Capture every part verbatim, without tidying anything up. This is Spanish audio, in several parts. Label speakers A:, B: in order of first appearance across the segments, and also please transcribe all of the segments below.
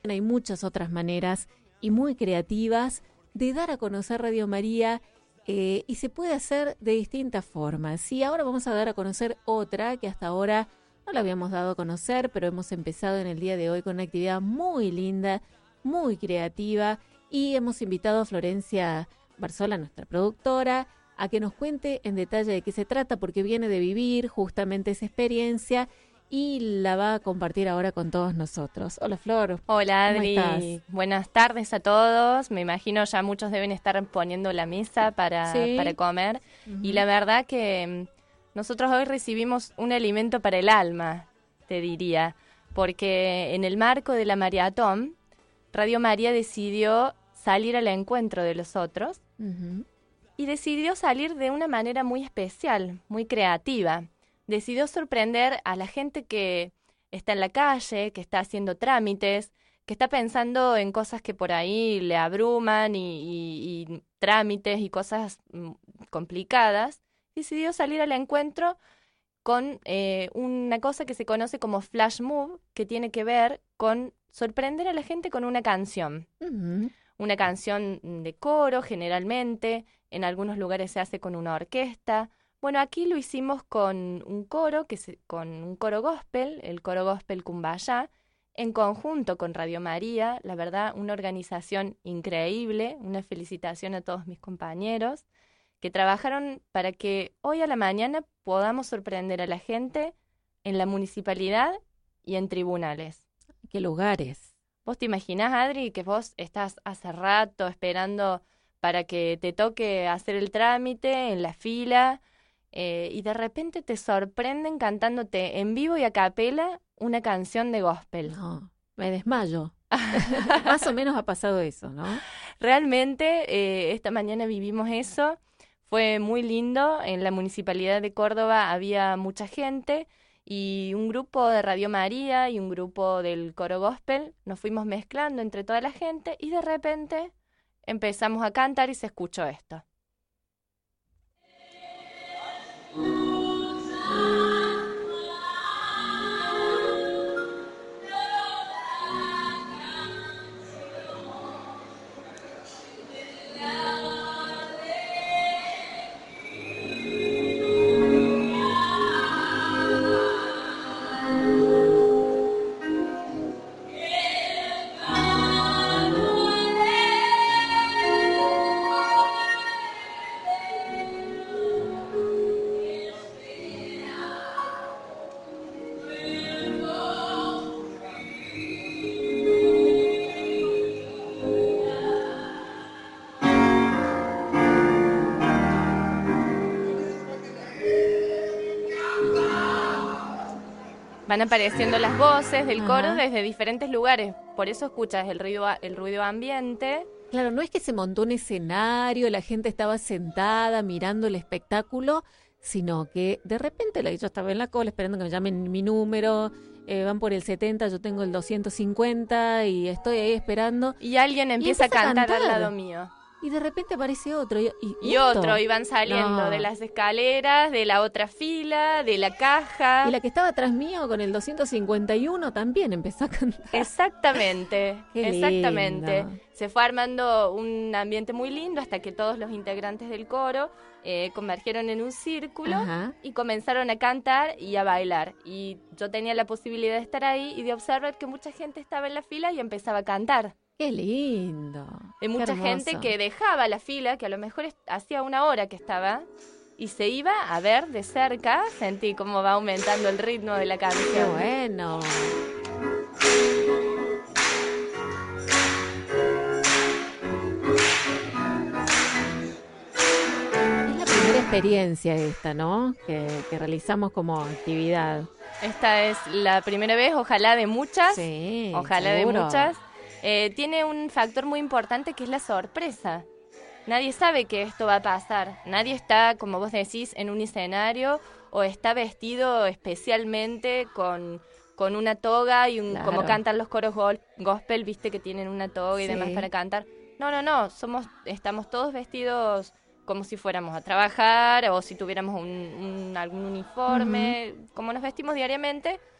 A: hay muchas otras maneras y muy creativas de dar a conocer Radio María, eh, y se puede hacer de distintas formas. Y ahora vamos a dar a conocer otra que hasta ahora no la habíamos dado a conocer, pero hemos empezado en el día de hoy con una actividad muy linda, muy creativa, y hemos invitado a Florencia Barzola, nuestra productora, a que nos cuente en detalle de qué se trata, porque viene de vivir justamente esa experiencia y la va a compartir ahora con todos nosotros. Hola, Flor.
B: Hola, Adri.
A: ¿Cómo estás?
B: Buenas tardes a todos. Me imagino ya muchos deben estar poniendo la mesa para,
A: ¿Sí?
B: para comer.
A: Uh-huh.
B: Y la verdad que nosotros hoy recibimos un alimento para el alma, te diría, porque en el marco de la maratón, Radio María decidió salir al encuentro de los otros,
A: Uh-huh.
B: y decidió salir de una manera muy especial, muy creativa. Decidió sorprender a la gente que está en la calle, que está haciendo trámites, que está pensando en cosas que por ahí le abruman y, y, y trámites y cosas mm, complicadas. Decidió salir al encuentro con eh, una cosa que se conoce como flash move, que tiene que ver con sorprender a la gente con una canción.
A: Uh-huh.
B: Una canción de coro, generalmente. En algunos lugares se hace con una orquesta. Bueno, aquí lo hicimos con un coro, que se, con un coro gospel, el coro gospel Cumbayá, en conjunto con Radio María. La verdad, una organización increíble. Una felicitación a todos mis compañeros que trabajaron para que hoy a la mañana podamos sorprender a la gente en la municipalidad y en tribunales.
A: ¿Qué lugares?
B: ¿Vos te imaginás, Adri, que vos estás hace rato esperando para que te toque hacer el trámite en la fila eh, y de repente te sorprenden cantándote en vivo y a capela una canción de gospel?
A: No, me desmayo. Más o menos ha pasado eso, ¿no?
B: Realmente eh, esta mañana vivimos eso. Fue muy lindo. En la Municipalidad de Córdoba había mucha gente y un grupo de Radio María y un grupo del coro gospel. Nos fuimos mezclando entre toda la gente y de repente empezamos a cantar y se escuchó esto. Van apareciendo las voces del coro
A: Ajá.
B: desde diferentes lugares, por eso escuchas el ruido, el ruido ambiente.
A: Claro, no es que se montó un escenario, la gente estaba sentada mirando el espectáculo, sino que de repente la- yo estaba en la cola esperando que me llamen mi número, eh, van por el setenta, yo tengo el doscientos cincuenta y estoy ahí esperando,
B: Y alguien empieza,
A: empieza a
B: a cantar,
A: cantar.
B: al lado mío.
A: y de repente aparece otro. Y, y,
B: Y
A: esto.
B: otro, iban saliendo
A: No.
B: de las escaleras, de la otra fila, de la caja.
A: Y la que estaba atrás mío con el doscientos cincuenta y uno también empezó a cantar.
B: Exactamente,
A: Qué
B: exactamente.
A: lindo.
B: Se fue armando un ambiente muy lindo hasta que todos los integrantes del coro eh, convergieron en un círculo
A: Ajá.
B: y comenzaron a cantar y a bailar. Y yo tenía la posibilidad de estar ahí y de observar que mucha gente estaba en la fila y empezaba a cantar.
A: Qué lindo.
B: Hay
A: Qué
B: mucha
A: hermoso.
B: gente que dejaba la fila, que a lo mejor est- hacía una hora que estaba, y se iba a ver de cerca. Sentí cómo va aumentando el ritmo de la
A: Qué
B: canción.
A: bueno. Es la primera experiencia esta, ¿no? Que, que realizamos como actividad.
B: Esta es la primera vez, ojalá de muchas.
A: Sí,
B: Ojalá
A: seguro.
B: de muchas. Eh, tiene un factor muy importante que es la sorpresa. Nadie sabe que esto va a pasar. Nadie está, como vos decís, en un escenario o está vestido especialmente con, con una toga y un,
A: Claro.
B: como cantan los coros gol- gospel, viste que tienen una toga y
A: Sí.
B: demás para cantar. No, no, no. Somos, estamos todos vestidos como si fuéramos a trabajar o si tuviéramos un, un- algún uniforme, como nos vestimos diariamente.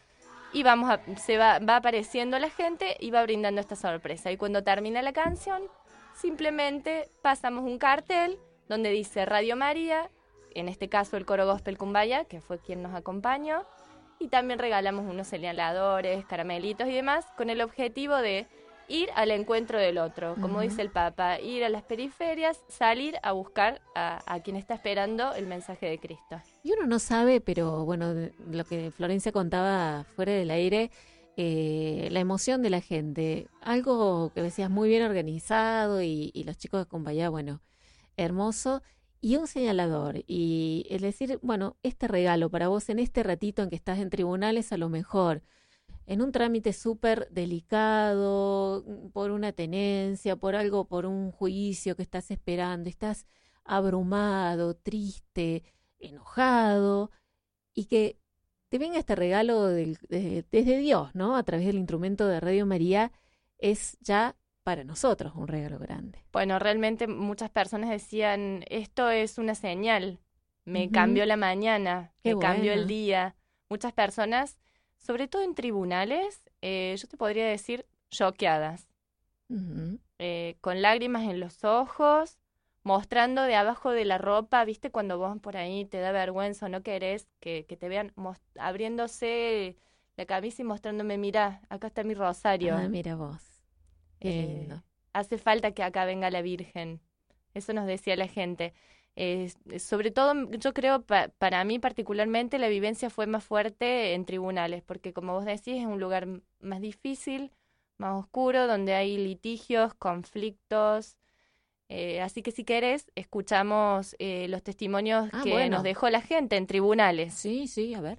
B: y vamos a, se va, va apareciendo la gente y va brindando esta sorpresa. Y cuando termina la canción, simplemente pasamos un cartel donde dice Radio María, en este caso el coro Gospel Cumbaya, que fue quien nos acompañó, y también regalamos unos señaladores, caramelitos y demás, con el objetivo de ir al encuentro del otro, como uh-huh. dice el Papa, ir a las periferias, salir a buscar a, a quien está esperando el mensaje de Cristo.
A: Y uno no sabe, pero bueno, lo que Florencia contaba fuera del aire, eh, la emoción de la gente, algo que decías muy bien organizado y, y los chicos de Cumbaya, bueno, hermoso, y un señalador, y es decir, bueno, este regalo para vos en este ratito en que estás en tribunales, a lo mejor en un trámite súper delicado, por una tenencia, por algo, por un juicio que estás esperando, estás abrumado, triste, enojado, y que te venga este regalo del, de, desde Dios, ¿no? A través del instrumento de Radio María, es ya para nosotros un regalo grande.
B: Bueno, realmente muchas personas decían, esto es una señal, me uh-huh. cambió la mañana,
A: Qué
B: me
A: bueno.
B: cambió el día. Muchas personas, sobre todo en tribunales, eh, yo te podría decir choqueadas,
A: uh-huh.
B: eh, con lágrimas en los ojos, mostrando de abajo de la ropa, ¿viste? Cuando vos por ahí te da vergüenza o no querés que, que te vean most- abriéndose la camisa y mostrándome, mira, acá está mi rosario.
A: Ah, mira vos. Qué lindo.
B: Eh, hace falta que acá venga la Virgen. Eso nos decía la gente. Eh, sobre todo, yo creo, pa, para mí particularmente, la vivencia fue más fuerte en tribunales, porque como vos decís, es un lugar más difícil, más oscuro, donde hay litigios, conflictos. Eh, así que si querés, escuchamos eh, los testimonios
A: ah,
B: que
A: bueno.
B: nos dejó la gente en tribunales.
A: Sí, sí, a ver.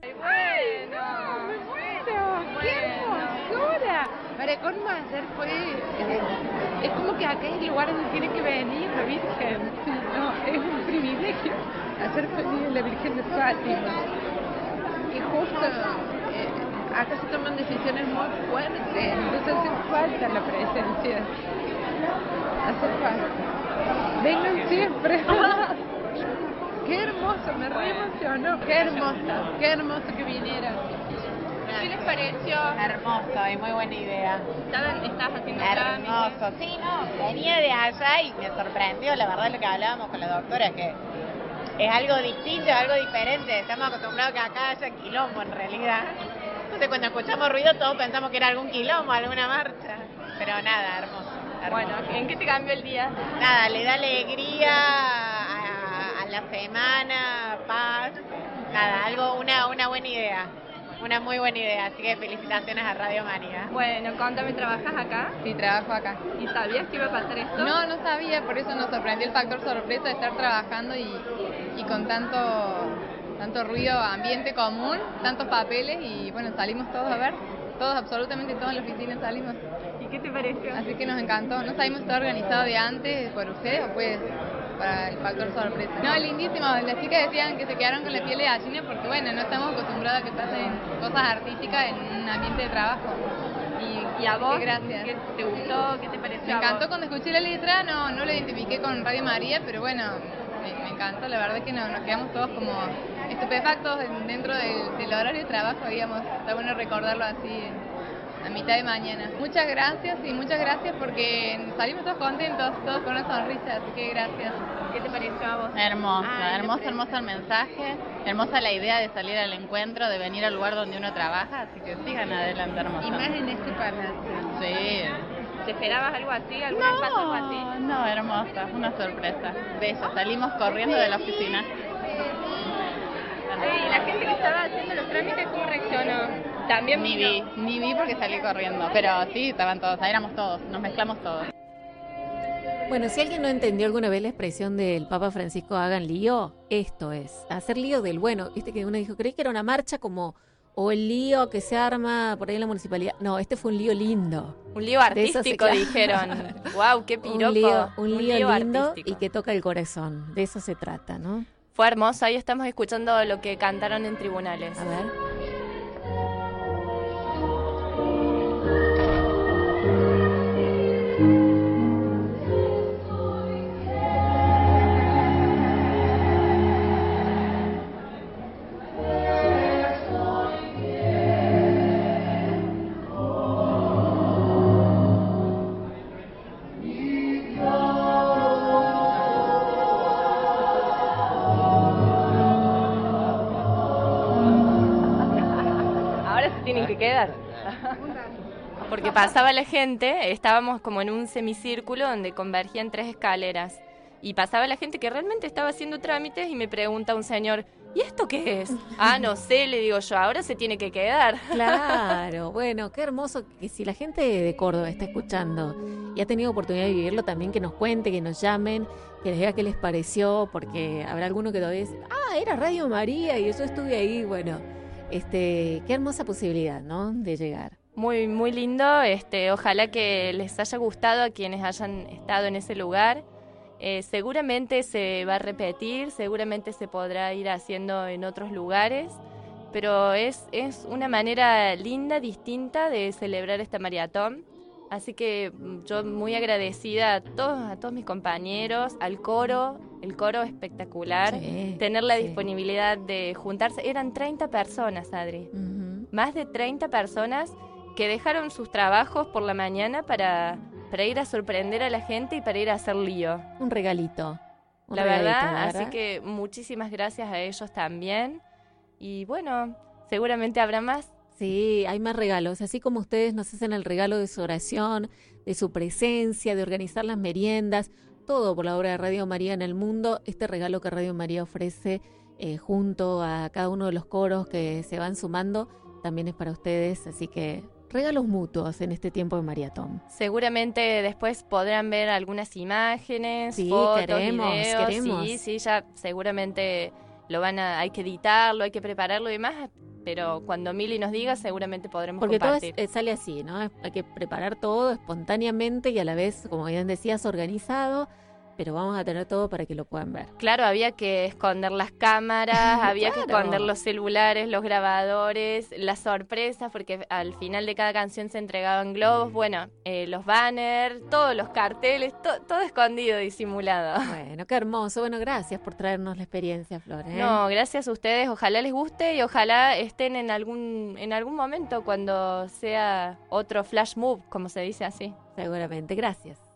C: Bueno, muy bueno, qué hermosura. Para colmo ayer fue, eh, es como que acá es el lugar donde tiene que venir la Virgen. No, es un privilegio. Ayer fue la Virgen de Fátima. Y justo eh, acá se toman decisiones muy fuertes, entonces hace falta la presencia. Hace falta. Vengan siempre. Qué hermoso, me re emocionó. Qué hermoso, qué hermoso que vinieran.
B: ¿Qué les pareció?
D: Hermoso y muy buena idea.
B: ¿Estaban, ¿Estabas haciendo
D: Hermoso, sí, no, venía de allá y me sorprendió, la verdad, lo que hablábamos con la doctora, que es algo distinto, es algo diferente. Estamos acostumbrados a que acá haya quilombo en realidad. Entonces cuando escuchamos ruido todos pensamos que era algún quilombo, alguna marcha. Pero nada, hermoso. hermoso.
B: Bueno, ¿en qué te cambió el día?
D: Nada, le da alegría a, a la semana, paz, nada, algo, una, una buena idea. Una muy buena idea, así que felicitaciones a Radio María.
B: Bueno, contame, ¿trabajas acá?
E: Sí, trabajo acá.
B: ¿Y sabías que iba a pasar esto?
E: No, no sabía, por eso nos sorprendió el factor sorpresa de estar trabajando y, y con tanto, tanto ruido, ambiente común, tantos papeles y bueno, salimos todos a ver, todos, absolutamente todos en la oficina salimos.
B: ¿Y qué te pareció?
E: Así que nos encantó, no sabíamos si estaba organizado de antes por ustedes o pues para el factor sorpresa. No, lindísimo, las chicas decían que se quedaron con la piel de gallina porque bueno, no estamos acostumbrados a que pasen cosas artísticas en un ambiente de trabajo.
B: ¿Y, y a vos?
E: Sí, gracias.
B: ¿Qué te gustó? ¿Qué te pareció?
E: Me encantó cuando escuché la letra, no, no lo identifiqué con Radio María, pero bueno, me, me encantó, la verdad que no, nos quedamos todos como estupefactos dentro del, del horario de trabajo, digamos, está bueno recordarlo así a mitad de mañana. Muchas gracias y muchas gracias porque salimos todos contentos, todos con una sonrisa, así que gracias.
B: ¿Qué te pareció a vos?
D: Hermosa,
B: Ay,
D: hermoso, hermoso el mensaje, hermosa la idea de salir al encuentro, de venir al lugar donde uno trabaja, así que sigan adelante, hermosa.
C: Y más en este palacio.
D: Sí.
B: ¿Te esperabas algo así? ¿Algún espacio algo así?
D: No, no, hermosa, una sorpresa. Bello, salimos corriendo de la oficina.
B: ¿Y la gente que estaba haciendo los trámites cómo reaccionó? También
D: Ni
B: vino.
D: vi, ni vi porque salí corriendo, pero sí, estaban todos, ahí éramos todos, nos mezclamos todos.
A: Bueno, si alguien no entendió alguna vez la expresión del Papa Francisco hagan lío, esto es, hacer lío del bueno. Viste que uno dijo, creí que era una marcha como, o el lío que se arma por ahí en la municipalidad. No, este fue un lío lindo.
B: Un lío artístico,
A: se...
B: dijeron. Wow, qué piropo.
A: Un lío, un
B: un
A: lío,
B: lío
A: lindo
B: artístico.
A: Y que toca el corazón. De eso se trata, ¿no?
B: Fue hermoso, ahí estamos escuchando lo que cantaron en tribunales.
A: A ver.
B: Porque pasaba la gente, estábamos como en un semicírculo donde convergían tres escaleras. Y pasaba la gente que realmente estaba haciendo trámites y me pregunta un señor, ¿y esto qué es? Ah, no sé, le digo yo, ahora se tiene que quedar.
A: Claro, bueno, qué hermoso que si la gente de Córdoba está escuchando y ha tenido oportunidad de vivirlo también, que nos cuente, que nos llamen, que les diga qué les pareció, porque habrá alguno que todavía dice, ah, era Radio María y yo estuve ahí, bueno, este, qué hermosa posibilidad, ¿no?, de llegar.
B: Muy, muy lindo, este, ojalá que les haya gustado a quienes hayan estado en ese lugar. Eh, seguramente se va a repetir, seguramente se podrá ir haciendo en otros lugares, pero es, es una manera linda, distinta de celebrar esta maratón. Así que yo muy agradecida a todos, a todos mis compañeros, al coro, el coro espectacular,
A: Sí,
B: tener la
A: sí.
B: disponibilidad de juntarse. Eran treinta personas, Adri,
A: Ujú.
B: más de treinta personas que dejaron sus trabajos por la mañana para... para ir a sorprender a la gente y para ir a hacer lío.
A: Un regalito. Un
B: La
A: regalito,
B: verdad,
A: la
B: así
A: verdad.
B: que muchísimas gracias a ellos también. Y bueno, seguramente habrá más.
A: Sí, hay más regalos. Así como ustedes nos hacen el regalo de su oración, de su presencia, de organizar las meriendas, todo por la obra de Radio María en el mundo, este regalo que Radio María ofrece eh, junto a cada uno de los coros que se van sumando, también es para ustedes. Así que regalos mutuos en este tiempo de maratón.
B: Seguramente después podrán ver algunas imágenes,
A: Sí,
B: fotos,
A: queremos,
B: videos.
A: queremos.
B: Sí, sí, ya seguramente lo van a, hay que editarlo, hay que prepararlo y demás. Pero cuando Mili nos diga, seguramente podremos
A: Porque todo es-
B: compartir.
A: eh, sale así, ¿no? Hay que preparar todo espontáneamente y a la vez, como bien decías, organizado, pero vamos a tener todo para que lo puedan ver.
B: Claro, había que esconder las cámaras, había que
A: Claro.
B: esconder los celulares, los grabadores, las sorpresas, porque al final de cada canción se entregaban globos, bueno, eh, los banners, todos los carteles, to- todo escondido, disimulado.
A: Bueno, qué hermoso. Bueno, gracias por traernos la experiencia, Flor. ¿eh?
B: No, gracias a ustedes, ojalá les guste y ojalá estén en algún, en algún momento cuando sea otro flash move, como se dice así.
A: Seguramente, gracias.